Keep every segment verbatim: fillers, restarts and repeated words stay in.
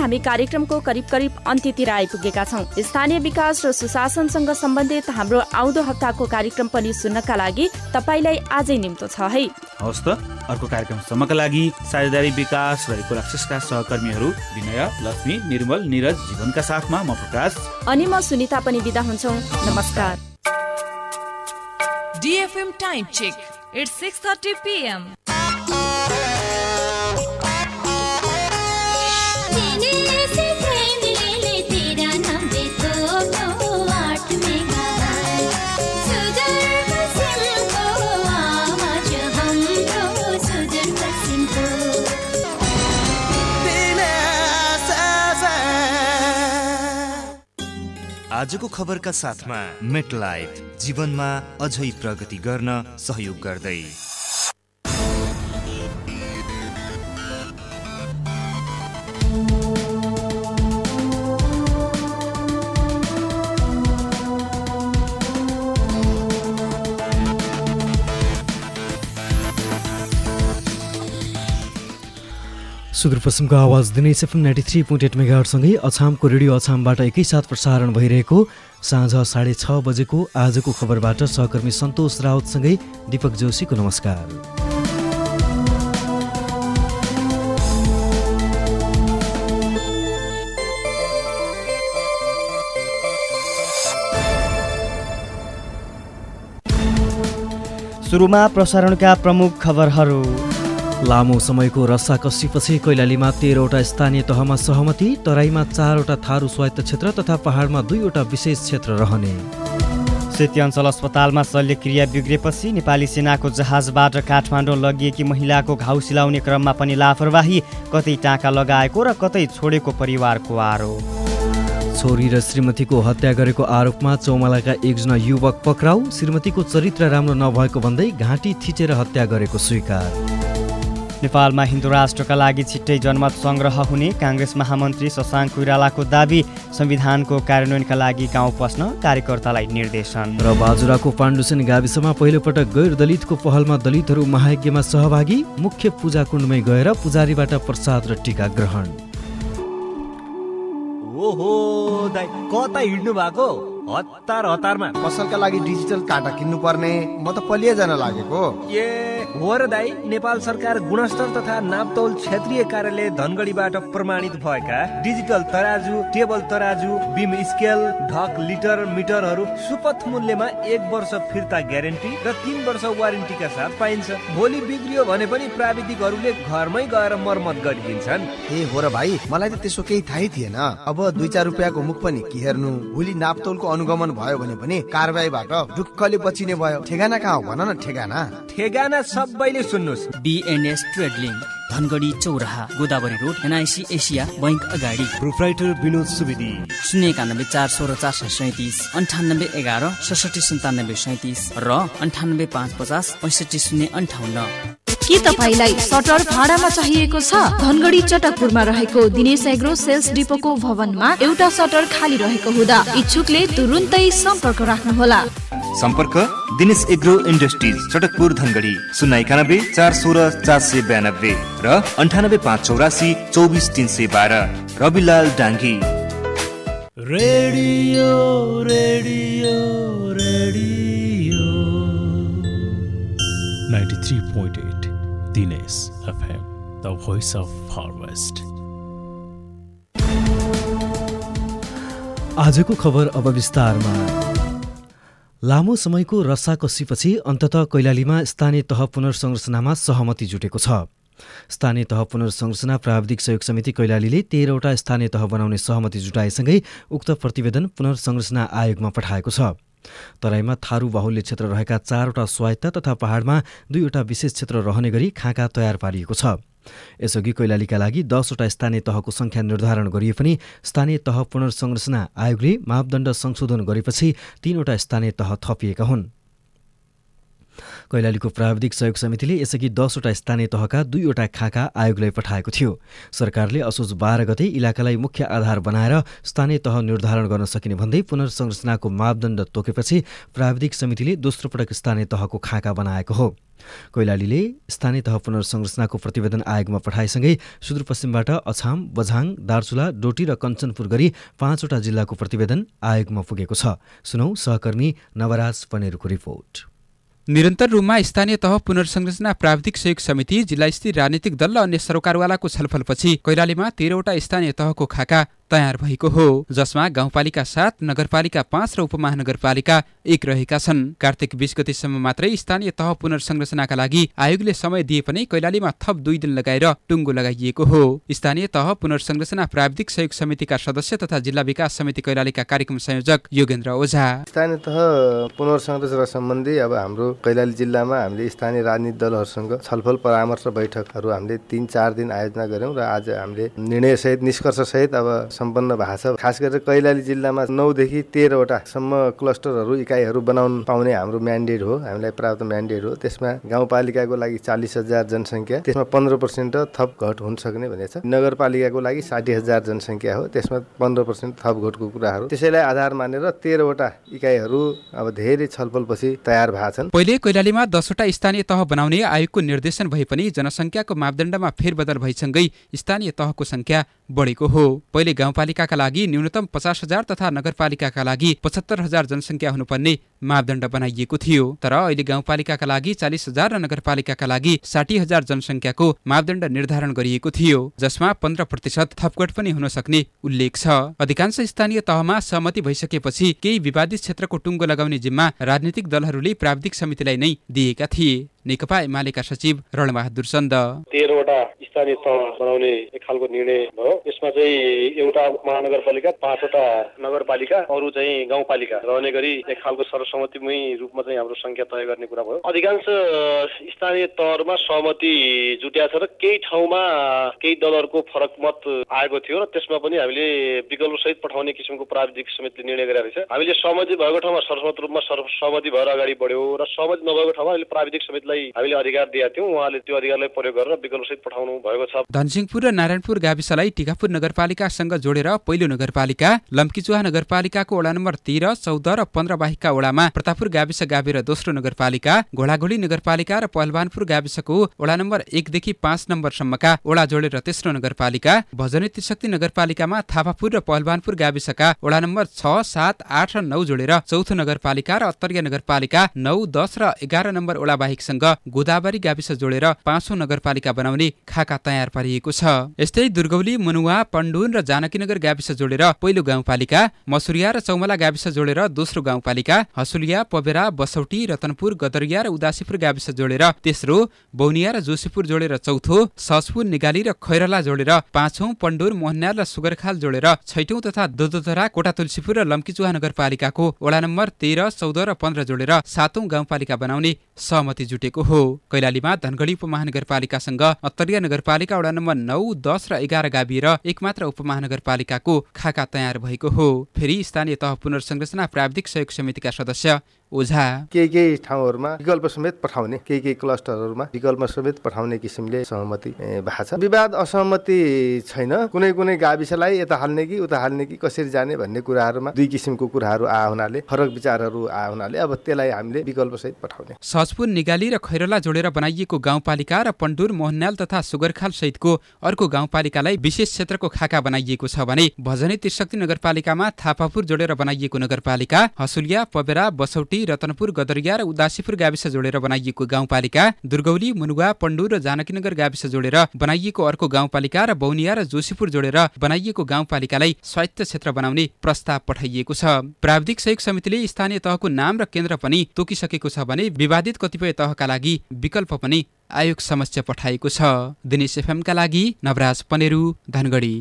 हामी कार्यक्रमको करिब करिब अन्त्यतिर आइपुगेका छौं। स्थानीय विकास र सुशासनसँग सम्बन्धित हाम्रो आउँदो हप्ताको कार्यक्रम पनि सुन्नका लागि तपाईलाई आजै निम्तो छ है। हवस् त, अर्को कार्यक्रमसम्मका लागि साझेदारी विकास र इकोलक्सिसका सहकर्मीहरू विनय, लक्ष्मी, निर्मल, निरज, जीवनका साथमा म प्रकाश अनि म सुनिता पनि बिदा हुन्छौं। नमस्कार। D F M time check. It's six thirty p m आजको खबरका साथमा मेटलाइफ जीवनमा अझै प्रगति गर्न सहयोग गर्दै सुदूरपश्चिमको आवाज दिने FM ninety three point eight मेगाहर्टसँगै अछामको रेडियो अछामबाट एकैसाथ प्रसारण भइरहेको साँझ साढे छ बजेको आजको खबरबाट सहकर्मी सन्तोष राउतसँगै दीपक जोशीको नमस्कार। सुरुमा प्रसारणका प्रमुख खबरहरू। लामो समयको रस्साकसीपछि कैलालीमा तेह्रवटा स्थानीय तहमा सहमति, तराईमा चारवटा थारू स्वायत्त क्षेत्र तथा पहाडमा दुईवटा विशेष क्षेत्र रहने। सेती अञ्चल अस्पतालमा शल्यक्रिया बिग्रेपछि नेपाली सेनाको जहाजबाट काठमाडौँ लगिएकी महिलाको घाउ सिलाउने क्रममा पनि लापरवाही, कतै टाँका लगाएको र कतै छोडेको परिवारको आरोप। छोरी र श्रीमतीको हत्या गरेको आरोपमा चौमालाका एकजना युवक पक्राउ, श्रीमतीको चरित्र राम्रो नभएको भन्दै घाँटी थिचेर हत्या गरेको स्वीकार। नेपालमा हिन्दू राष्ट्रका लागि छिट्टै जनमत संग्रह हुने काङ्ग्रेस महामन्त्री शशाङ्क कोइरालाको दाबी, संविधानको कार्यान्वयनका लागि गाउँ पस्न कार्यकर्तालाई निर्देशन। र बाजुराको पाण्डुसेन गाविसमा पहिलोपटक गैर दलितको पहलमा दलितहरू महायज्ञमा सहभागी, मुख्य पूजा कुण्डमै गएर पुजारीबाट प्रसाद र टीका ग्रहण। ओहो दाइ, कता हिँड्नु भएको? हतार हतारमा पसलका लागि डिजिटल काटा किन्नु पर्ने, म त पलिया जान लागेको। ए हो र दाइ, नेपाल सरकार गुणस्तर तथा नापतौल क्षेत्रीय कार्यालय धनगढीबाट प्रमाणित भएका डिजिटल तराजु, टेबल तराजु, बिम स्केल, ढक, लिटर, मिटरहरू सुपथ मूल्यमा एक वर्ष फिर्ता ग्यारेन्टी र तीन वर्ष वारेन्टीका साथ पाइन्छ। भोलि बिग्रियो भने पनि प्राविधिकहरूले घरमै गएर मर्मत गरिदिन्छन्। ए हो र भाइ, मलाई त त्यसो केही थाहै थिएन। अब दुई चार रुपियाँको मुख पनि के हेर्नु, भोलि नापतौलको अनुगमन भयो भने पनि कारबाहीबाट ढुक्कले बचिने भयो। ठेगाना कहाँ हो भन न? ठेगाना ठेगाना सबैले सुन्नुहोस्। बिएनएस ट्रेडलिङ, धनगढी चौराहा, Godavari road, NIC Asia bank अगाडि। प्रोप्राइटर विनोद सुवेदी। शून्य एकानब्बे चार सोह्र चार सय सैतिस, अन्ठानब्बे एघार सडसठी सन्तानब्बे सैतिस र अन्ठानब्बे पाँच पचास पैँसठी शून्य अन्ठाउन्न। के तपाईलाई सटर भाडामा चाहिएको छ? धनगढी चटकपुरमा रहेको दिनेश एग्रो सेल्स डिपोको भवनमा एउटा सटर खाली रहेको हुँदा इच्छुकले तुरुन्तै सम्पर्क राख्नुहोला। सम्पर्क दिनेश एग्रो इन्डस्ट्रिज, चटकपुर, धनगढी, शून्य एकानब्बे चार सोह्र चार सय बयानब्बे र अन्ठानब्बे पाँच चौरासी चौबिस तिन सय बाह्र। Ravilal Dangi. Radio radio radio ninety three point eight Dinesh FM, the voice of harvest. आजको खबर अब विस्तारमा। लामो समयको रस्साकसीपछि अन्ततः कैलालीमा स्थानीय तह पुनर्संरचनामा सहमति जुटेको छ। स्थानीय तह पुनर्संरचना प्राविधिक सहयोग समिति कैलालीले तेह्रवटा स्थानीय तह बनाउने सहमति जुटाएसँगै उक्त प्रतिवेदन पुनर्संरचना आयोगमा पठाएको छ। तराईमा थारू बाहुल्य क्षेत्र रहेका चारवटा स्वायत्त तथा पहाडमा दुईवटा विशेष क्षेत्र रहने गरी खाका तयार पारिएको छ। यसअघि कैलालीका लागि दसवटा स्थानीय तहको संख्या निर्धारण गरिए पनि स्थानीय तह पुनर्संरचना आयोगले मापदण्ड संशोधन गरेपछि तीनवटा स्थानीय तह थपिएका हुन्। कैलालीको प्राविधिक सहयोग समितिले यसअघि दसवटा स्थानीय तहका दुईवटा खाका आयोगलाई पठाएको थियो। सरकारले असोज बाह्र गते इलाकालाई मुख्य आधार बनाएर स्थानीय तह निर्धारण गर्न सकिने भन्दै पुनर्संरचनाको मापदण्ड तोकेपछि प्राविधिक समितिले दोस्रो पटक स्थानीय तहको खाका बनाएको हो। कैलालीले स्थानीय तह पुनर्संरचनाको प्रतिवेदन आयोगमा पठाएसँगै सुदूरपश्चिमबाट अछाम, बझाङ, दार्चुला, डोटी र कञ्चनपुर गरी पाँचवटा जिल्लाको प्रतिवेदन आयोगमा पुगेको छ। सुनौ सहकर्मी नवराज पनेरुको रिपोर्ट। निरन्तर रूपमा स्थानीय तह पुनर्संरचना प्राविधिक सहयोग समिति, जिल्लास्थित राजनीतिक दल र अन्य सरोकारवालाको छलफलपछि कैलालीमा तेह्रवटा स्थानीय तहको खाका तयार भएको हो, जसमा गाउँपालिका सात, नगरपालिका पाँच र उपमहानगरपालिका एक रहेका छन्। कार्तिक बीस गतेसम्म मात्रै स्थानीय तह पुनर्संरचनाका लागि आयोगले समय दिए पनि कैलालीमा थप दुई दिन लगाएर टुङ्गो लगाइएको हो। स्थानीय तह पुनर्संरचना प्राविधिक सहयोग समितिका सदस्य तथा जिल्ला विकास समिति कैलालीका कार्यक्रम संयोजक योगेन्द्र ओझा, स्थानीय तह पुनर्संरचना सम्बन्धी अब हाम्रो कैलाली जिल्लामा हामीले स्थानीय राजनीतिक दलहरूसँग छलफल परामर्श बैठकहरू हामीले तीन चार दिन आयोजना गर्यौं र आज हामीले निर्णय सहित निष्कर्ष सहित अब सम्पन्न भएको छ। खास गरेर कैलाली जिल्लामा नौ देखि तेह्रवटा सम्म क्लस्टरहरू इकाइहरू बनाउन पाउने हाम्रो म्यान्डेट हो, हामीलाई प्राप्त म्यान्डेट हो। त्यसमा गाउँपालिकाको लागि चालिस हजार जनसङ्ख्या, त्यसमा पन्ध्र पर्सेन्ट थप घट हुन सक्ने भनेको छ। नगरपालिकाको लागि साठी हजार जनसङ्ख्या हो, त्यसमा पन्ध्र पर्सेन्ट थप घटको कुराहरू, त्यसैलाई आधार मानेर तेह्रवटा इकाइहरू अब धेरै छलफलपछि तयार भएको छन्। पहिले कैलालीमा दसवटा स्थानीय तह बनाउने आयोगको निर्देशन भए पनि जनसङ्ख्याको मापदण्डमा फेरबदल भइसँगै स्थानीय तहको संख्या बढेको हो। पहिले गाउँपालिकाका लागि न्यूनतम पचास हजार तथा नगरपालिकाका लागि पचहत्तर हजार जनसङ्ख्या हुनुपर्ने मापदण्ड बनाइएको थियो, तर अहिले गाउँपालिकाका लागि चालिस हजार र नगरपालिकाका लागि साठी हजार जनसङ्ख्याको मापदण्ड निर्धारण गरिएको थियो, जसमा पन्ध्र प्रतिशत थपघट पनि हुन सक्ने उल्लेख छ। अधिकांश स्थानीय तहमा सहमति भइसकेपछि केही विवादित क्षेत्रको टुङ्गो लगाउने जिम्मा राजनीतिक दलहरूले प्राविधिक समितिलाई नै दिएका थिए। नेकपा एमालेका सचिव रणबहादुर चन्द, तेह्रवटा स्थानीय तह बनाउने एक खालको निर्णय भयो। यसमा चाहिँ एउटा महानगरपालिका, पाँचवटा नगरपालिका, अरू चाहिँ गाउँपालिका रहने गरी एक खालको सर्वसम्मतिमै रूपमा चाहिँ हाम्रो संख्या तय गर्ने कुरा भयो। अधिकांश स्थानीय तहहरूमा सहमति जुट्या छ र केही ठाउँमा केही दलहरूको फरक मत आएको थियो र त्यसमा पनि हामीले विकल्प सहित पठाउने किसिमको प्राविधिक समितिले निर्णय गरेको रहेछ। हामीले सहमति भएको ठाउँमा सर्वसम्मत रूपमा सहमति भएर अगाडि बढ्यो र सहमति नभएको ठाउँमा हामीले प्राविधिक समितिलाई हामीले अधिकार दिएका थियौँ, उहाँले त्यो अधिकारलाई प्रयोग गरेर विकल्प सहित पठाउनु भएको छ। धनसिंहपुर र नारायणपुर गाविसलाई टिकापुर नगरपालिकासँग जोडेर पहिलो नगरपालिका, लम्कीचुवा नगरपालिकाको वडा नम्बर तेह्र, चौध र पन्ध्र बाहेकका वडामा प्रतापपुर गाविस गाभेर दोस्रो नगरपालिका, घोडाघोडी नगरपालिका र पहलवानपुर गाविसको वडा नम्बर एकदेखि पाँच नम्बरसम्मका वडा जोडेर तेस्रो नगरपालिका, भजनी त्रिशक्ति नगरपालिकामा थापापुर र पहलवानपुर गाविसका वडा नम्बर छ, सात, आठ र नौ जोडेर चौथो नगरपालिका र अत्तरिया नगरपालिका नौ, दस र एघार नम्बर वडा बाहेकसँग गोदावरी गाविस जोडेर पाँचौं नगरपालिका बनाउने खाका तयार पारिएको छ। यस्तै दुर्गौली, मनुवा, पण्डुन र जानकीनगर गाविस जोडेर पहिलो गाउँपालिका, मसुरिया र चौमला गाविस जोडेर दोस्रो गाउँपालिका, हसुलिया, पबेरा, बसौटी, रतनपुर, गदरिया र उदासीपुर गाविस जोडेर तेस्रो, बौनिया र जोशीपुर जोडेर चौथो, ससपुर, निगाली र खैरला जोडेर पाँचौं, पण्डुर, मोहन्याल र सुगरखाल जोडेर छैटौं तथा दोदोधरा, कोटा तुलसीपुर र लम्कीचुवा नगरपालिकाको वडा नम्बर तेह्र, चौध र पन्ध्र जोडेर सातौं गाउँपालिका बनाउने सहमति जुटेको हो। कैलालीमा धनगढी उपमहानगरपालिकासँग अत्तरिया नगरपालिका वडा नम्बर नौ, दस र एघार गाभिएर एकमात्र उपमहानगरपालिकाको खाका तयार भएको हो। फेरि स्थानीय तह पुनर्संरचना प्राविधिक सहयोग समितिका सदस्य ओझा, केही केही ठाउँहरूमा विकल्प समेत पठाउने, केही केही क्लस्टरहरूमा विकल्प समेत पठाउने किसिमले सहमति भएको छ। विवाद असहमति छैन, कुनै कुनै गाविसलाई यता हाल्ने कि उता हाल्ने कि कसरी जाने भन्ने कुराहरूमा दुई किसिमको कुराहरू आ हुनाले, फरक विचारहरू आ हुनाले अब त्यसलाई हामीले विकल्प सहित पठाउने। ससपुर, निगाली र खैरला जोडेर बनाइएको गाउँपालिका र पण्डुर, मोहन्याल तथा सुगरखाल सहितको अर्को गाउँपालिकालाई विशेष क्षेत्रको खाका बनाइएको छ भने भजनी त्रिशक्ति नगरपालिकामा थापापुर जोडेर बनाइएको नगरपालिका, हसुलिया, पबेरा, बसौटी, रतनपुर, गदरिया र उदासीपुर गाविस जोडेर बनाइएको गाउँपालिका, दुर्गौली, मुनुवा, पण्डुर र जानकीनगर गाविस जोडेर बनाइएको अर्को गाउँपालिका र बौनिया र जोशीपुर जोडेर बनाइएको गाउँपालिकालाई स्वायत्त क्षेत्र बनाउने प्रस्ताव पठाइएको छ। प्राविधिक सहयोग समितिले स्थानीय तहको नाम र केन्द्र पनि तोकिसकेको छ भने विवादित कतिपय तहका लागि विकल्प पनि आयोग समक्ष पठाएको छ। दिनेश एफएमका लागि नवराज पनेरू, धनगढी।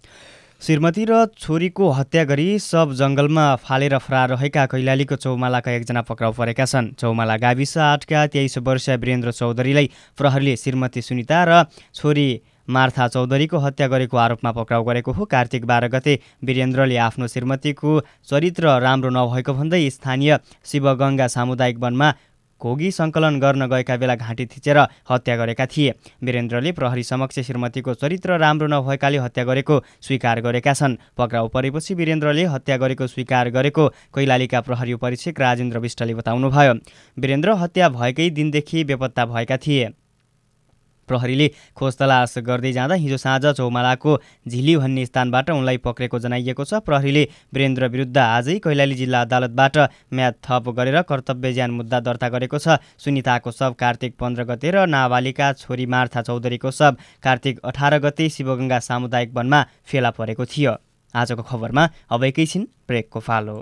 श्रीमती र छोरीको हत्या गरी सब जंगलमा फालेर फरार रहेका कैलालीको चौमालाका एकजना पक्राउ परेका छन्। चौमाला गाविस आठका तेइस वर्षीय वीरेन्द्र चौधरीलाई प्रहरीले श्रीमती सुनिता र छोरी मार्था चौधरीको हत्या गरेको आरोपमा पक्राउ गरेको हो। कार्तिक बाह्र गते वीरेन्द्रले आफ्नो श्रीमतीको चरित्र राम्रो नभएको भन्दै स्थानीय शिवगङ्गा सामुदायिक वनमा घोगी सङ्कलन गर्न गएका बेला घाँटी थिचेर हत्या गरेका थिए। वीरेन्द्रले प्रहरी समक्ष श्रीमतीको चरित्र राम्रो नभएकाले हत्या गरेको स्वीकार गरेका छन्। पक्राउ परेपछि वीरेन्द्रले हत्या गरेको स्वीकार गरेको कैलालीका प्रहरी उपरीक्षक राजेन्द्र विष्टले बताउनुभयो। वीरेन्द्र हत्या भएकै दिनदेखि बेपत्ता भएका थिए। प्रहरीले खोज तलास गर्दै जाँदा हिजो साँझ चौमालाको झिली भन्ने स्थानबाट उनलाई पक्रेको जनाइएको छ। प्रहरीले वीरेन्द्र विरुद्ध आजै कैलाली जिल्ला अदालतबाट म्याद थप गरेर कर्तव्यज्यान मुद्दा दर्ता गरेको छ। सुनिताको शव कार्तिक पन्ध्र गते र नाबालिका छोरी मार्था चौधरीको शव कार्तिक अठार गते शिवगङ्गा सामुदायिक वनमा फेला परेको थियो। आजको खबरमा अब एकैछिन ब्रेकको पालो।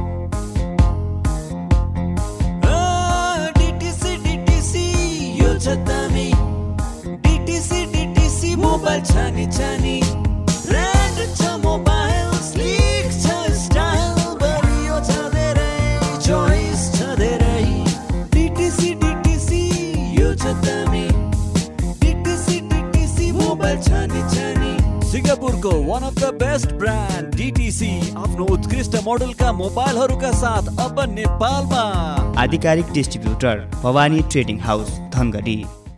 मोबाइल छानी छानी ब्रान्ड छ मोबाइल स्लिक छ स्टाइल बलियो छ धेरै चोइस छ धेरै डिटिसी डिटिसी यो छ दामी डिटिसी डिटिसी मोबाइल छानी छानी सिङ्गापुरको one of the best brand DTC आफ्नो उत्कृष्ट मोडलका मोबाइलहरूका साथ अब नेपालमा। आधिकारिक distributor Bhawani trading house Dhangadhi.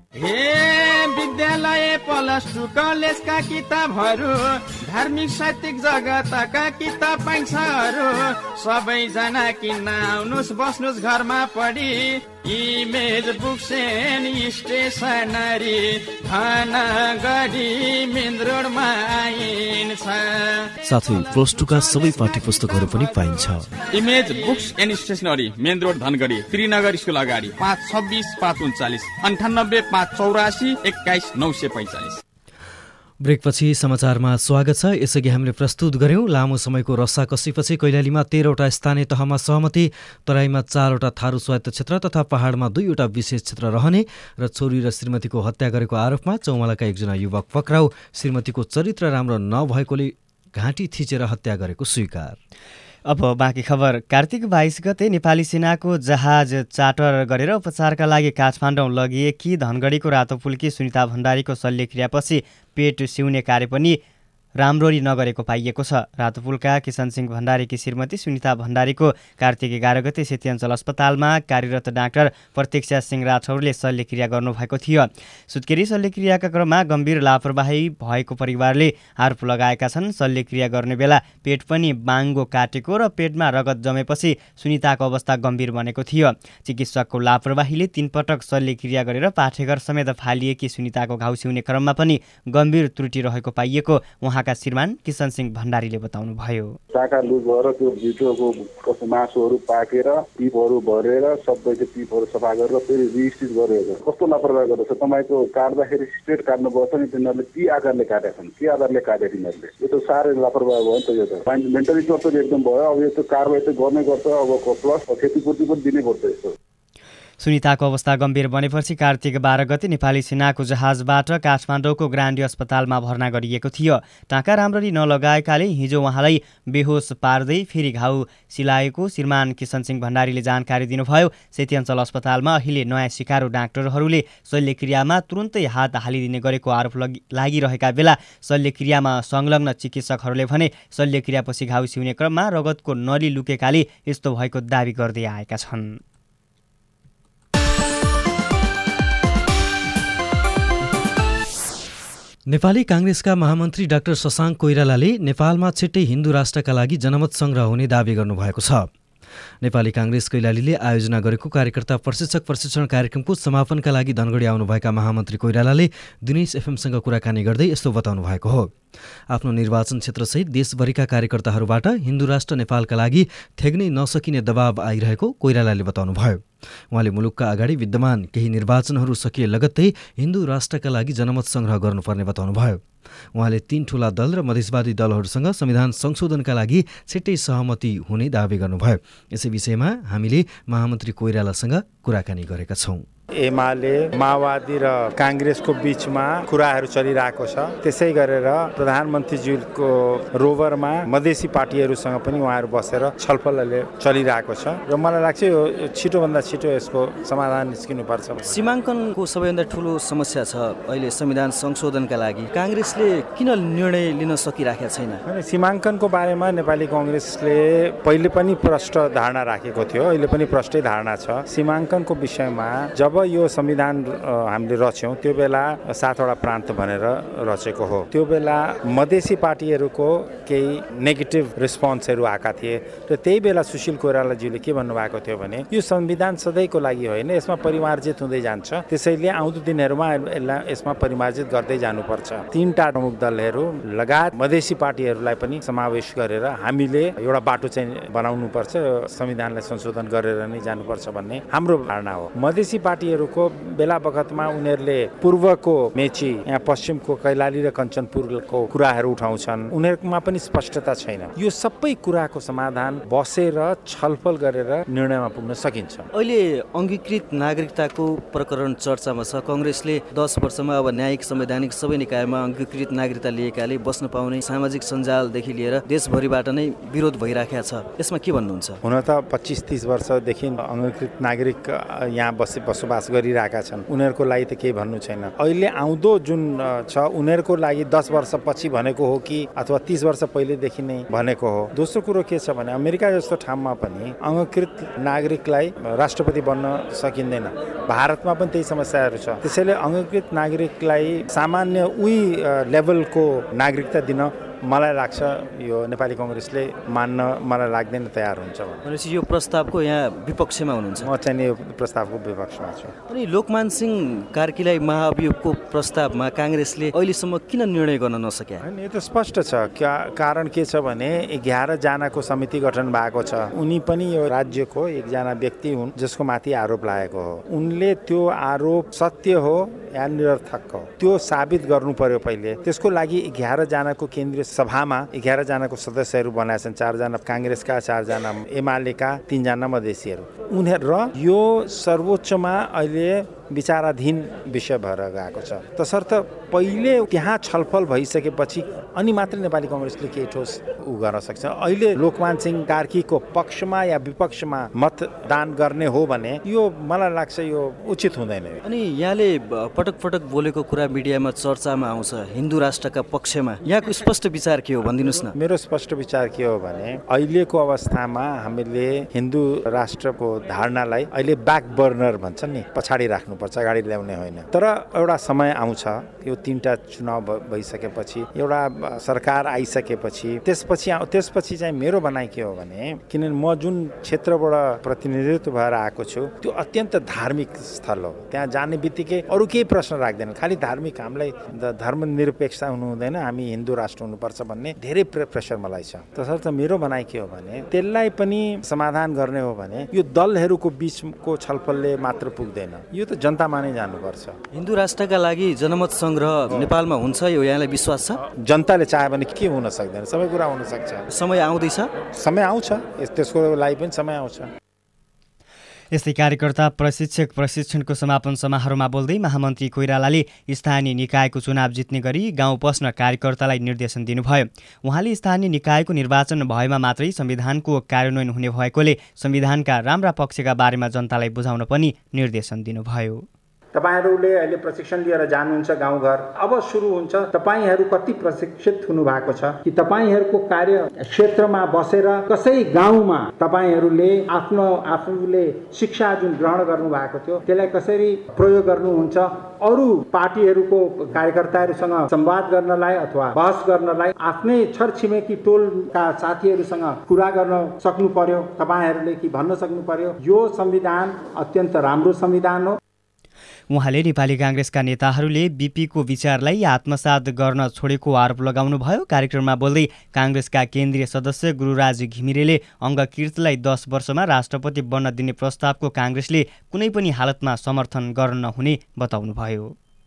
विद्यालय प्लस टू कलेजका किताबहरू धार्मिक साहित्यिक जगतका किताब पाइन्छहरू सबैजना किन्न आउनुहोस् बस्नुहोस् घरमा पढी। Image books and stationery Dhangadhi main रोडमा आइन्छ। साथै प्लस टू का सबै पाठ्य पुस्तकहरू पनि पाइन्छ। Image books and stationery main road Dhangadhi Trinagar school अगाडि पाँच छब्बिस पाँच उन्चालिस अन्ठानब्बे पाँच चौरासी एक्काइस नौ सय पैँचालिस। ब्रेकपछि समाचारमा स्वागत छ। यसअघि हामीले प्रस्तुत गर्यौं लामो समयको रस्साकसीपछि कैलालीमा तेह्रवटा स्थानीय तहमा सहमति, तराईमा चारवटा थारू स्वायत्त क्षेत्र तथा पहाडमा दुईवटा विशेष क्षेत्र रहने र छोरी र श्रीमतीको हत्या गरेको आरोपमा चौमालाका एकजना युवक पक्राउ। श्रीमतीको चरित्र राम्रो नभएकोले घाँटी थिचेर हत्या गरेको स्वीकार। अब बाँकी खबर। कार्तिक बाइस गते नेपाली सेनाको जहाज चार्टर गरेर उपचारका लागि काठमाडौँ लगिएकी धनगढीको रातोपुलकी सुनिता भण्डारीको शल्यक्रियापछि पेट सिउने कार्य पनि राम्ररी नगरेको पाइएको छ। रातोपुलका किशन सिंह भण्डारीकी श्रीमती सुनिता भण्डारीको कार्तिक एघार गते सेती अञ्चल अस्पतालमा कार्यरत डाक्टर प्रतीक्षा सिंह राठौरले शल्यक्रिया गर्नुभएको थियो। सुत्केरी शल्यक्रियाका क्रममा गम्भीर लापरवाही भएको परिवारले आरोप लगाएका छन्। शल्यक्रिया गर्ने बेला पेट पनि बाङ्गो काटेको र पेटमा रगत जमेपछि सुनिताको अवस्था गम्भीर बनेको थियो। चिकित्सकको लापरवाहीले तीन पटक शल्यक्रिया गरेर पाठेघर समेत फालिएकी सुनिताको घाउ सिउने क्रममा पनि गम्भीर त्रुटि रहेको पाइएको उहाँ का श्रीमान किशन सिंह भण्डारीले बताउनु भयो। टाका लुज भएर त्यो भित्रको कस्तो मासुहरू पाकेर पिपहरू भरेर सबै त्यो पिपहरू सफा गरेर फेरि रिस्टिच गरेर कस्तो लापरवाही गर्दछ। तपाईँको काट्दाखेरि स्ट्रेट काट्नुपर्छ नि, तिनीहरूले के आकारले काटेका छन्, के आधारले काटे तिनीहरूले। यो त साह्रै लापरवाही भयो नि त। यो त मेन्टली टर्चर एकदम भयो। अब यो त कारवाही त गर्नै गर्छ। अब प्लस क्षतिपूर्ति पनि दिनै पर्छ। यस्तो सुनिताको अवस्था गम्भीर बनेपछि कार्तिक बाह्र गते नेपाली सेनाको जहाजबाट काठमाडौँको ग्रान्डी अस्पतालमा भर्ना गरिएको थियो। टाँका राम्ररी नलगाएकाले हिजो उहाँलाई बेहोस पार्दै फेरि घाउ सिलाएको श्रीमान किशन सिंह भण्डारीले जानकारी दिनुभयो। सेती अञ्चल अस्पतालमा अहिले नयाँ सिकारू डाक्टरहरूले शल्यक्रियामा तुरुन्तै हात हालिदिने गरेको आरोप लागिरहेका बेला शल्यक्रियामा संलग्न चिकित्सकहरूले भने शल्यक्रियापछि घाउ सिउने क्रममा रगतको नली लुकेकाले यस्तो भएको दावी गर्दै आएका छन्। नेपाली कांग्रेसका महामन्त्री डाक्टर शशाङ्क कोइरालाले नेपालमा छिट्टै हिन्दू राष्ट्रका लागि जनमत संग्रह हुने दावी गर्नुभएको छ। नेपाली कांग्रेस कैलालीले आयोजना गरेको कार्यकर्ता प्रशिक्षक प्रशिक्षण कार्यक्रमको समापनका लागि धनगढी आउनुभएका महामन्त्री कोइरालाले दिनेश एफएमसँग कुराकानी गर्दै यस्तो बताउनु भएको हो। आफ्नो निर्वाचन क्षेत्रसहित देशभरिका कार्यकर्ताहरूबाट हिन्दू राष्ट्र नेपालका लागि थेग्नै नसकिने दबाव आइरहेको कोइरालाले बताउनुभयो। उहाँले मुलुकका अगाडि विद्यमान केही निर्वाचनहरू सकिए लगत्तै हिन्दू राष्ट्रका लागि जनमत संग्रह गर्नुपर्ने बताउनुभयो। उहाँले तीन ठूला दल र मधेसवादी दलहरूसँग संविधान संशोधनका लागि छिट्टै सहमति हुने दावी गर्नुभयो। यसै विषयमा हामीले महामन्त्री कोइरालासँग कुराकानी गरेका छौँ। एमाले माओवादी र काङ्ग्रेसको बिचमा कुराहरू चलिरहेको छ। त्यसै गरेर प्रधानमन्त्रीज्यूको रोभरमा मधेसी पार्टीहरूसँग पनि उहाँहरू बसेर छलफलले चलिरहेको छ र मलाई लाग्छ यो छिटोभन्दा छिटो यसको समाधान निस्किनुपर्छ। सीमाङ्कनको सबैभन्दा ठुलो समस्या छ अहिले संविधान संशोधनका लागि काङ्ग्रेसले किन निर्णय लिन सकिराखेको छैन? सीमाङ्कनको बारेमा नेपाली काङ्ग्रेसले पहिले पनि प्रष्ट धारणा राखेको थियो, अहिले पनि प्रष्टै धारणा छ। सीमाङ्कनको विषयमा जब यो संविधान हामीले रच्यौँ त्यो बेला सातवटा प्रान्त भनेर रचेको हो। त्यो बेला मधेसी पार्टीहरूको केही नेगेटिभ रेस्पोन्सहरू आएका थिए र त्यही बेला सुशील कोइरालाज्यूले के भन्नुभएको थियो भने यो संविधान सधैँको लागि होइन, यसमा परिमार्जित हुँदै जान्छ, त्यसैले आउँदो दिनहरूमा यसमा परिमार्जित गर्दै जानुपर्छ। तीनटा प्रमुख दलहरू लगायत मधेसी पार्टीहरूलाई पनि समावेश गरेर हामीले एउटा बाटो चाहिँ बनाउनुपर्छ, संविधानलाई संशोधन गरेर नै जानुपर्छ भन्ने हाम्रो धारणा हो। मधेसी पार्टीहरूको बेला बखतमा उनीहरूले पूर्वको मेची, यहाँ पश्चिमको कैलाली र कञ्चनपुरको कुराहरू उठाउँछन्, उनीहरूमा पनि स्पष्टता छैन। यो सबै कुराको समाधान बसेर छलफल गरेर निर्णयमा पुग्न सकिन्छ। अहिले अङ्गीकृत नागरिकताको प्रकरण चर्चामा छ। काङ्ग्रेसले दस वर्षमा अब न्यायिक संवैधानिक सबै निकायमा अङ्गीकृत नागरिकता लिएकाले बस्न पाउने सामाजिक सञ्जालदेखि लिएर देशभरिबाट नै विरोध भइराखेको छ। यसमा के भन्नुहुन्छ? हुन त पच्चिस तीस वर्षदेखि अङ्गीकृत नागरिक यहाँ बसे बसोबास गरिरहेका छन्, उनीहरूको लागि त केही भन्नु छैन। अहिले आउँदो जुन छ उनीहरूको लागि दस वर्षपछि भनेको हो कि अथवा तीस वर्ष पहिलेदेखि नै भनेको हो। दोस्रो कुरो के छ भने अमेरिका जस्तो ठाउँमा पनि अङ्गीकृत नागरिकलाई राष्ट्रपति बन्न सकिँदैन, भारतमा पनि त्यही समस्याहरू छ। त्यसैले अङ्गीकृत नागरिकलाई सामान्य उही लेभलको नागरिकता दिन मलाई लाग्छ यो नेपाली काङ्ग्रेसले मान्न मलाई लाग्दैन तयार हुन्छ। भनेपछि यो प्रस्तावको यहाँ विपक्षमा हुनुहुन्छ? म चाहिँ यो प्रस्तावको विपक्षमा छु। अनि लोकमान सिंह कार्कीलाई महाअभियोगको प्रस्तावमा काङ्ग्रेसले अहिलेसम्म किन निर्णय गर्न नसक्या? यो त स्पष्ट छ। कारण के छ भने एघार जनाको समिति गठन भएको छ, उनी पनि यो राज्यको एकजना व्यक्ति हुन् जसको माथि आरोप लागेको हो। उनले त्यो आरोप सत्य हो या निरर्थक हो त्यो साबित गर्नु पर्यो पहिले। त्यसको लागि एघार जनाको केन्द्रीय सभामा एघार जनाको सदस्यहरू बनाएका छन्, चारजना काङ्ग्रेसका, चारजना एमालेका, तीनजना मधेसीहरू। उनीहरू र यो सर्वोच्चमा अहिले विचाराधीन विषय भएर गएको छ। तसर्थ पहिले त्यहाँ छलफल भइसकेपछि अनि मात्र नेपाली काङ्ग्रेसले केही ठोस उ गर्न सक्छ। अहिले लोकमान सिंह कार्कीको पक्षमा या विपक्षमा मतदान गर्ने हो भने यो मलाई लाग्छ यो उचित हुँदैन। अनि यहाँले पटक पटक बोलेको कुरा मिडियामा चर्चामा आउँछ हिन्दू राष्ट्रका पक्षमा, यहाँको स्पष्ट विचार के हो भनिदिनुहोस् न? मेरो स्पष्ट विचार के हो भने अहिलेको अवस्थामा हामीले हिन्दू राष्ट्रको धारणालाई अहिले ब्याक बर्नर भन्छन् नि, पछाडि राख्नु पर्छ, अगाडि ल्याउने होइन। तर एउटा समय आउँछ, यो तीनटा चुनाव भइसकेपछि एउटा सरकार आइसकेपछि त्यसपछि त्यसपछि चाहिँ मेरो भनाइ के हो भने किनभने म जुन क्षेत्रबाट प्रतिनिधित्व भएर आएको छु त्यो अत्यन्त धार्मिक स्थल हो, त्यहाँ जाने बित्तिकै अरू केही प्रश्न राख्दैन, खालि धार्मिक। हामीलाई धर्मनिरपेक्षता हुनु हुँदैन, हामी हिन्दू राष्ट्र हुनुपर्छ भन्ने धेरै प्रेसर मलाई छ। तसर्थ मेरो भनाइ के हो भने त्यसलाई पनि समाधान गर्ने हो भने यो दलहरूको बिचको छलफलले मात्र पुग्दैन, यो त जनतामा नै जानुपर्छ। हिन्दू राष्ट्रका लागि जनमत सङ्ग्रह नेपालमा हुन्छ यो यहाँलाई विश्वास छ? जनताले चाह्यो भने के हुन सक्दैन, सबै कुरा हुन सक्छ। समय आउँदैछ? समय आउँछ, त्यसको लागि पनि समय आउँछ। यस्तै कार्यकर्ता प्रशिक्षक प्रशिक्षणको समापन समारोहमा बोल्दै महामन्त्री कोइरालाले स्थानीय निकायको चुनाव जित्ने गरी गाउँ पस्न कार्यकर्तालाई निर्देशन दिनुभयो। उहाँले स्थानीय निकायको निर्वाचन भएमा मात्रै संविधानको कार्यान्वयन हुने भएकोले संविधानका राम्रा पक्षका बारेमा जनतालाई बुझाउन पनि निर्देशन दिनुभयो। तपाईहरूले अहिले प्रशिक्षण लिएर जानुहुन्छ गाउँघर, अब सुरु हुन्छ तपाईहरू कति प्रशिक्षित हुनु भएको छ कि तपाईहरूको कार्य क्षेत्रमा बसेर कसै गाउँमा तपाईहरूले आफ्नो आफूले शिक्षा जुन ग्रहण गर्नु भएको थियो त्यसलाई कसरी प्रयोग गर्नुहुन्छ, अरू पार्टीहरूको कार्यकर्ताहरूसँग संवाद गर्नलाई अथवा बहस गर्नलाई आफ्नै छरछिमेकी टोलका साथीहरूसँग कुरा गर्न सक्नु पर्यो, तपाईहरूले कि भन्न सक्नु पर्यो यो संविधान अत्यन्त राम्रो संविधान हो। उहाँले नेपाली काङ्ग्रेसका नेताहरूले बीपीको विचारलाई आत्मसात गर्न छोडेको आरोप लगाउनुभयो। कार्यक्रममा बोल्दै काङ्ग्रेसका केन्द्रीय सदस्य गुरुराज घिमिरेले अङ्गकीर्तिलाई दस वर्षमा राष्ट्रपति बन्न दिने प्रस्तावको काङ्ग्रेसले कुनै पनि हालतमा समर्थन गर्न नहुने बताउनुभयो।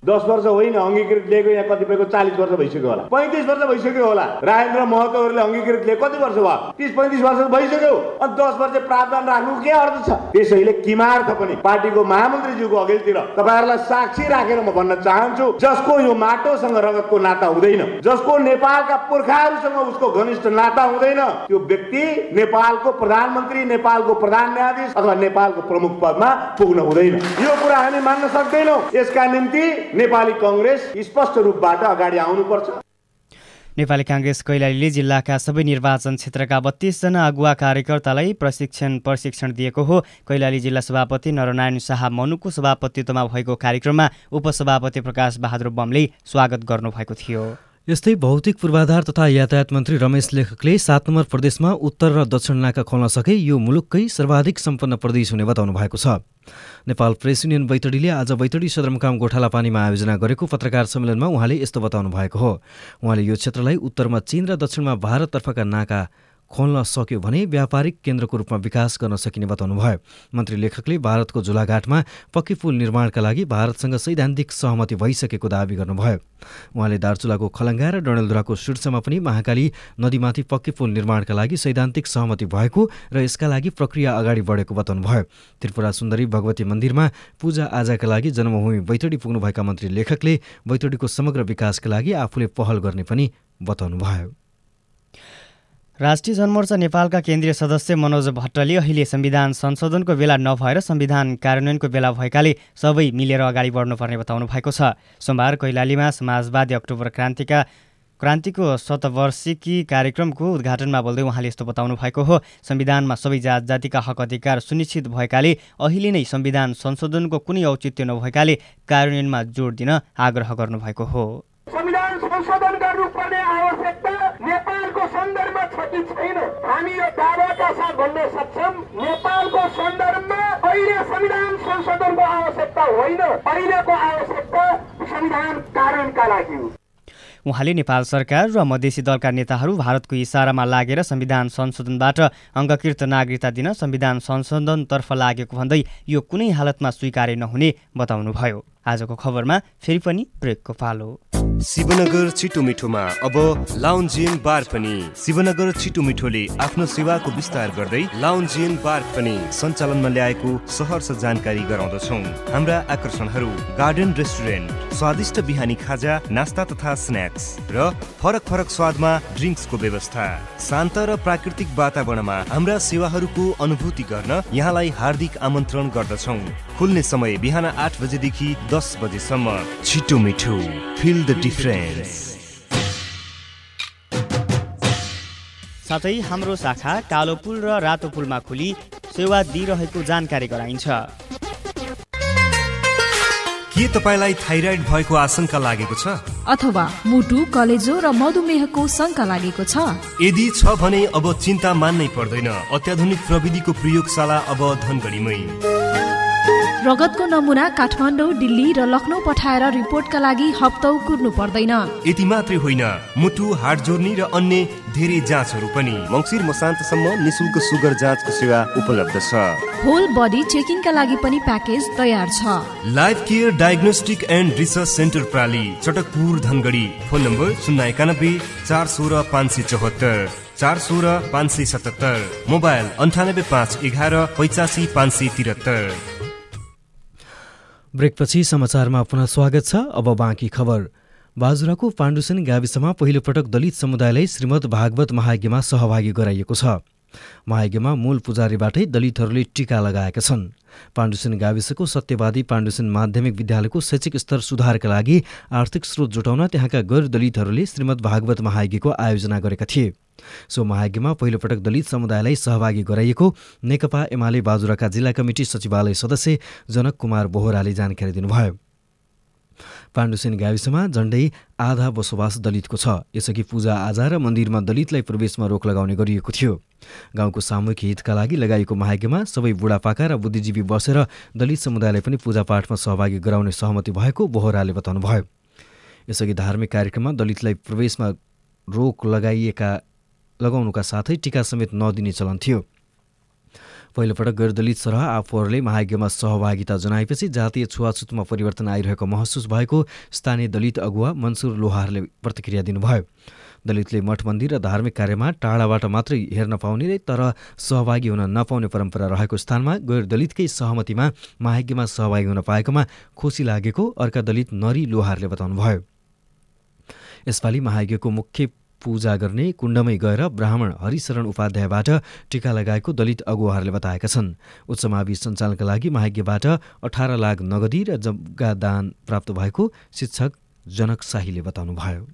दस वर्ष होइन अङ्गीकृत लिएको, यहाँ कतिपयको चालिस वर्ष भइसक्यो होला, पैँतिस वर्ष भइसक्यो होला। राजेन्द्र महतोहरूले अङ्गीकृत लिए कति वर्ष भयो? तिस पैँतिस वर्ष भइसक्यो। अनि दस वर्ष प्रावधान राख्नुको के अर्थ छ? त्यसैले किमार्थ पनि पार्टीको महामन्त्रीज्यूको अघिल्तिर तपाईँहरूलाई साक्षी राखेर म भन्न चाहन्छु, जसको यो माटोसँग रगतको नाता हुँदैन, जसको नेपालका पुर्खाहरूसँग उसको घनिष्ठ नाता हुँदैन, त्यो व्यक्ति नेपालको प्रधानमन्त्री, नेपालको प्रधान न्यायाधीश अथवा नेपालको प्रमुख पदमा पुग्न हुँदैन। यो कुरा हामी मान्न सक्दैनौँ। यसका निम्ति नेपाली कांग्रेस स्पष्ट रूपबाट अगाडि आउनुपर्छ। नेपाली कांग्रेस कैलालीले जिल्लाका सबै निर्वाचन क्षेत्रका बत्तीस जना अगुवा कार्यकर्तालाई प्रशिक्षण प्रशिक्षण दिएको हो। कैलाली जिल्ला सभापति नरनारायण शाह मनुको सभापतित्वमा भएको कार्यक्रममा उपसभापति प्रकाश बहादुर बमले स्वागत गर्नुभएको थियो। यस्तै भौतिक पूर्वाधार तथा यातायात मन्त्री रमेश लेखकले सात नम्बर प्रदेशमा उत्तर र दक्षिण नाका खोल्न सके यो मुलुककै सर्वाधिक सम्पन्न प्रदेश हुने बताउनु भएको छ। नेपाल प्रेस युनियन बैतडीले आज बैतडी सदरमुकाम गोठालापानीमा आयोजना गरेको पत्रकार सम्मेलनमा उहाँले यस्तो बताउनु भएको हो। उहाँले यो क्षेत्रलाई उत्तरमा चीन र दक्षिणमा भारततर्फका नाका खोल्न सक्यो भने व्यापारिक केन्द्रको रूपमा विकास गर्न सकिने बताउनुभयो। मन्त्री लेखकले भारतको झोलाघाटमा पक्की पुल निर्माणका लागि भारतसँग सैद्धान्तिक सहमति भइसकेको दावी गर्नुभयो। उहाँले दार्चुलाको खलङ्गा र डडेलधुराको शीर्षमा पनि महाकाली नदीमाथि पक्की पुल निर्माणका लागि सैद्धान्तिक सहमति भएको र यसका लागि प्रक्रिया अगाडि बढेको बताउनुभयो। त्रिपुरा सुन्दरी भगवती मन्दिरमा पूजा आजाका लागि जन्मभूमि बैतडी पुग्नुभएका मन्त्री लेखकले बैतडीको समग्र विकासका लागि आफूले पहल गर्ने पनि बताउनुभयो। राष्ट्रिय जनमोर्चा नेपालका केन्द्रीय सदस्य मनोज भट्टले अहिले संविधान संशोधनको बेला नभएर संविधान कार्यान्वयनको बेला भएकाले सबै मिलेर अगाडि बढ्नुपर्ने बताउनु भएको छ। सोमबार कैलालीमा समाजवादी अक्टोबर क्रान्तिका क्रान्तिको शतवर्षिकी कार्यक्रमको उद्घाटनमा बोल्दै उहाँले यस्तो बताउनु भएको हो। संविधानमा सबै जात जातिका हक अधिकार सुनिश्चित भएकाले अहिले नै संविधान संशोधनको कुनै औचित्य नभएकाले कार्यान्वयनमा जोड दिन आग्रह गर्नुभएको हो। संविधान संशोधन गर्नुपर्ने आवश्यकता नेपालको सन्दर्भमा छ कि छैन, हामी यो दावाका साथ भन्न सक्छौँ। नेपालको सन्दर्भमा अहिले संविधान संशोधनको आवश्यकता होइन, अहिलेको आवश्यकता संविधान कार्यान्वयनका लागि हो। उहाँले नेपाल सरकार र मधेसी दलका नेताहरू भारतको इसारामा लागेर संविधान संशोधनबाट अङ्गीकृत नागरिकता दिन संविधान संशोधनतर्फ लागेको भन्दै यो कुनै हालतमा स्वीकार्य नहुने बताउनुभयो। आजको खबरमा फेरि पनि ब्रेकको पालो। शिवनगर छिटो मिठोमा अब लाउन्ज एन्ड बार पनि। शिवनगर छिटो मिठोले आफ्नो सेवाको विस्तार गर्दै लाउन्ज एन्ड बार पनि सञ्चालनमा ल्याएको सहर्ष जानकारी गराउँदछौँ। हाम्रा आकर्षणहरू गार्डन रेस्टुरेन्ट, स्वादिष्ट बिहानी खाजा, नास्ता तथा स्न्याक्स र फरक फरक स्वादमा ड्रिङ्क्सको व्यवस्था। शान्त र प्राकृतिक वातावरणमा हाम्रा सेवाहरूको अनुभूति गर्न यहाँलाई हार्दिक आमन्त्रण गर्दछौँ। खुल्ने समय बिहान आठ बजेदेखि दस बजेसम्म। छिटो मिठो, फिल द डिफरेन्स। साथै हाम्रो शाखा कालो पुल र रातो पुलमा खुली सेवा दिइरहेको जानकारी गराइन्छ। के तपाईँलाई थाइराइड भएको आशंका लागेको छ अथवा मुटु, कलेजो र मधुमेहको शंका लागेको छ? यदि छ भने अब चिन्ता मान्नै पर्दैन। अत्याधुनिक प्रविधिको प्रयोगशाला अब धनगढीमै। रगतको नमुना काठमाडौँ, दिल्ली र लखनऊ पठाएर रिपोर्टका लागि हप्तौ कुर्नु पर्दैन। यति मात्रै होइन, मुटु, हार्ट जोर्नी र अन्य धेरै जाँचहरू पनि। मङ्सिर मसान्तसम्म निशुल्क सुगर जाँचको सेवा उपलब्ध छ। होल बडी चेकिङका लागि पनि प्याकेज तयार छ। Life care diagnostic and research centre प्राली, चटकपुर, धनगढी। फोन नम्बर शून्य एकानब्बे चार सोह्र पाँच सय चौहत्तर चार सोह्र पाँच सय सतहत्तर। मोबाइल अन्ठानब्बे पाँच एघार पचासी पाँच सय त्रिहत्तर। ब्रेकपछि समाचारमा पुनः स्वागत छ। अब बाँकी खबर। बाजुराको पाण्डुसेन गाविसमा पहिलो पटक दलित समुदायलाई श्रीमद् भागवत महायज्ञमा सहभागी गराइएको छ। महायज्ञमा मूल पुजारीबाटै दलितहरूले टीका लगाएका छन्। पाण्डुसेन गाविसको सत्यवादी पाण्डुसेन माध्यमिक विद्यालयको शैक्षिक स्तर सुधारका लागि आर्थिक स्रोत जुटाउन त्यहाँका गैर दलितहरूले श्रीमद् भागवत महायज्ञको आयोजना गरेका थिए। सो महायज्ञमा पहिलो पटक दलित समुदायलाई सहभागी गराइएको नेकपा एमाले बाजुराका जिल्ला कमिटी सचिवालय सदस्य जनक कुमार बोहराले जानकारी दिनुभयो। पाण्डुसेन गाविसमा झण्डै आधा बसोबास दलितको छ। यसअघि पूजा आजा र मन्दिरमा दलितलाई प्रवेशमा रोक लगाउने गरिएको थियो। गाउँको सामूहिक हितका लागि लगाइएको महायज्ञमा सबै बुढापाका र बुद्धिजीवी बसेर दलित समुदायलाई पनि पूजापाठमा सहभागी गराउने सहमति भएको बोहराले बताउनुभयो। यसअघि धार्मिक कार्यक्रममा दलितलाई प्रवेशमा रोक लगाइएका लगाउनुका साथै टीका समेत नदिने चलन थियो। पहिलोपटक गैर दलित सरह आफूहरूले महायज्ञमा सहभागिता जनाएपछि जातीय छुवाछुतमा परिवर्तन आइरहेको महसुस भएको स्थानीय दलित अगुवा मन्सुर लोहारले प्रतिक्रिया दिनुभयो। दलितले मठ मन्दिर र धार्मिक कार्यमा टाढाबाट मात्रै हेर्न पाउने तर सहभागी हुन नपाउने परम्परा रहेको स्थानमा गैर दलितकै सहमतिमा महायज्ञमा सहभागी हुन पाएकोमा खुसी लागेको अर्का दलित नरी लोहारले बताउनुभयो। यसपालि महायज्ञको मुख्य पूजा गर्ने कुण्डमै गएर ब्राह्मण हरिशरण उपाध्यायबाट टीका लगाएको दलित अगुवाहरूले बताएका छन्। उत्समावि सञ्चालनका लागि महायज्ञबाट अठार लाख नगदी र जग्गा दान प्राप्त भएको शिक्षक जनक शाहीले बताउनुभयो।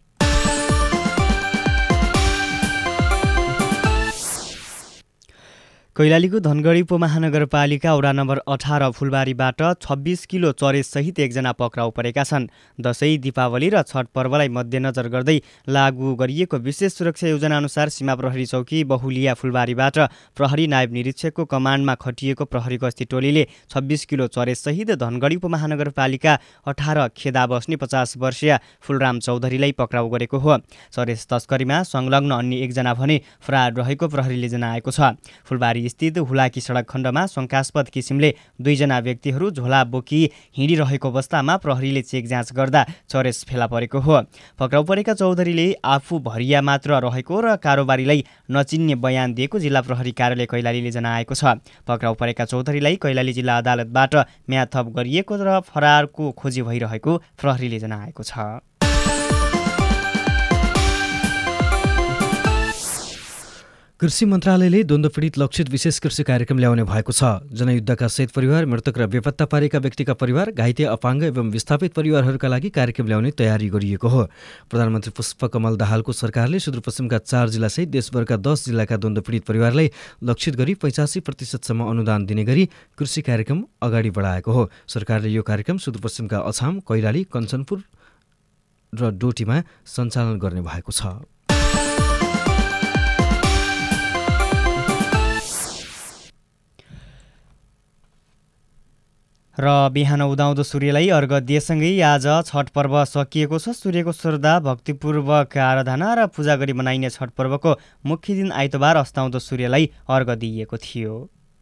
कैलालीको धनगढी उपमहानगरपालिका वडा नम्बर अठार फुलबारीबाट छब्बिस किलो चरेससहित एकजना पक्राउ परेका छन्। दसैँ, दीपावली र छठ पर्वलाई मध्यनजर गर्दै लागू गरिएको विशेष सुरक्षा योजना अनुसार सीमा प्रहरी चौकी बहुलिया फुलबारीबाट प्रहरी नायब निरीक्षकको कमान्डमा खटिएको प्रहरी गस्ती टोलीले छब्बिस किलो चरेससहित धनगढी उपमहानगरपालिका अठार खेदा बस्ने पचास वर्षीय फुलराम चौधरीलाई पक्राउ गरेको हो। चरेस तस्करीमा संलग्न अन्य एकजना भने फरार रहेको प्रहरीले जनाएको छ। फुलबारी स्थित हुलाकी सडक खण्डमा शङ्कास्पद किसिमले दुईजना व्यक्तिहरू झोला बोकी हिँडिरहेको अवस्थामा प्रहरीले चेक जाँच गर्दा चरेस फेला परेको हो। पक्राउ परेका चौधरीले आफू भरिया मात्र रहेको र कारोबारीलाई नचिन्ने बयान दिएको जिल्ला प्रहरी कार्यालय कैलालीले जनाएको छ। पक्राउ परेका चौधरीलाई कैलाली जिल्ला अदालतबाट म्याद थप गरिएको र फरारको खोजी भइरहेको प्रहरीले जनाएको छ। कृषि मन्त्रालयले द्वन्द्वपीडित लक्षित विशेष कृषि कार्यक्रम ल्याउने भएको छ। जनयुद्धका शहीद परिवार, मृतक र बेपत्ता पारेका व्यक्तिका परिवार, घाइते, अपाङ्ग एवं विस्थापित परिवारहरूका लागि कार्यक्रम ल्याउने तयारी गरिएको हो। प्रधानमन्त्री पुष्पकमल दाहालको सरकारले सुदूरपश्चिमका चार जिल्लासहित देशभरका दस जिल्लाका द्वन्द्वपीडित परिवारलाई लक्षित गरी पैँचासी प्रतिशतसम्म अनुदान दिने गरी कृषि कार्यक्रम अगाडि बढाएको हो। सरकारले यो कार्यक्रम सुदूरपश्चिमका अछाम, कैलाली, कञ्चनपुर र डोटीमा सञ्चालन गर्ने भएको छ। र बिहान उदाउँदो सूर्यलाई अर्घ दिएसँगै आज छठ पर्व सकिएको छ। सूर्यको श्रद्धा, भक्तिपूर्वक आराधना र पूजा गरी मनाइने छठ पर्वको मुख्य दिन आइतबार अस्ताउँदो सूर्यलाई अर्घ दिइएको थियो।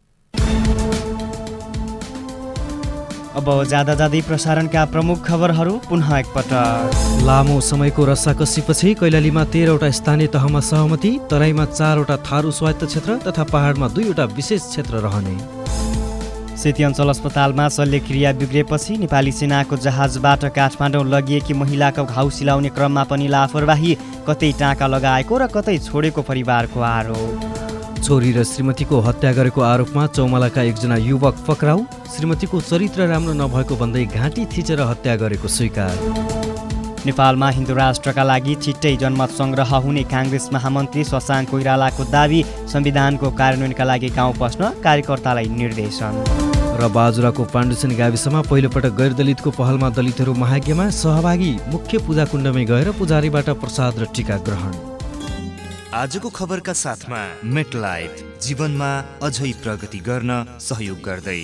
अब जाँदा जाँदै प्रसारणका प्रमुख खबरहरू पुनः एकपटक। लामो समयको रस्साकसीपछि कैलालीमा तेह्रवटा स्थानीय तहमा सहमति, तराईमा चारवटा थारू स्वायत्त क्षेत्र तथा पहाडमा दुईवटा विशेष क्षेत्र रहने। सेती अञ्चल अस्पतालमा शल्यक्रिया बिग्रेपछि नेपाली सेनाको जहाजबाट काठमाडौँ लगिएकी महिलाको घाउ सिलाउने क्रममा पनि लापरवाही, कतै टाँका लगाएको र कतै छोडेको परिवारको आरोप। छोरी र श्रीमतीको हत्या गरेको आरोपमा चौमलाका एकजना युवक पक्राउ, श्रीमतीको चरित्र राम्रो नभएको भन्दै घाँटी थिचेर हत्या गरेको स्वीकार। नेपालमा हिन्दू राष्ट्रका लागि छिट्टै जनमत सङ्ग्रह हुने काङ्ग्रेस महामन्त्री शशाङ्क कोइरालाको दाबी, संविधानको कार्यान्वयनका लागि गाउँ पस्न कार्यकर्तालाई निर्देशन। र बाजुराको पाण्डुसेन गाविसमा पहिलोपटक गैर दलितको पहलमा दलितहरू महायज्ञमा सहभागी, मुख्य पूजा कुण्डमै गएर पुजारीबाट प्रसाद र टीका ग्रहण। आजको खबरका साथमा मेटलाइफ, जीवनमा अझै प्रगति गर्न सहयोग गर्दै।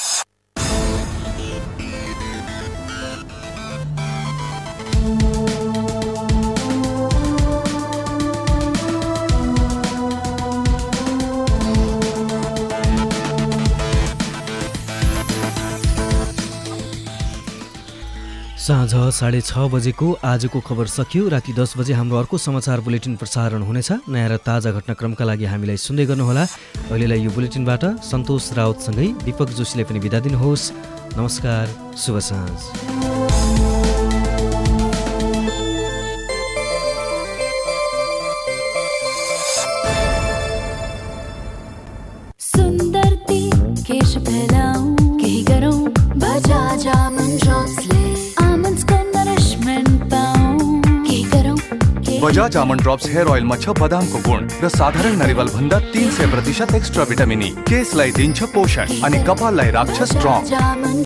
साँझ साढे छ बजेको आजको खबर सकियो। राति दस बजे हाम्रो अर्को समाचार बुलेटिन प्रसारण हुनेछ। नयाँ र ताजा घटनाक्रमका लागि हामीलाई सुन्दै गर्नुहोला। अहिलेलाई यो बुलेटिनबाट सन्तोष राउतसँगै दीपक जोशीले पनि बिदा दिनुहोस्। नमस्कार, शुभ साँझ। बजाज आमन्ड ड्रप्स हेयर ऑयलमा छ बदामको गुण र साधारण नरिवल भन्दा तीन सय प्रतिशत एक्स्ट्रा भिटामिन ई। केसलाई दिन्छ पोषण अनि कपाललाई राख्छ स्ट्रङ।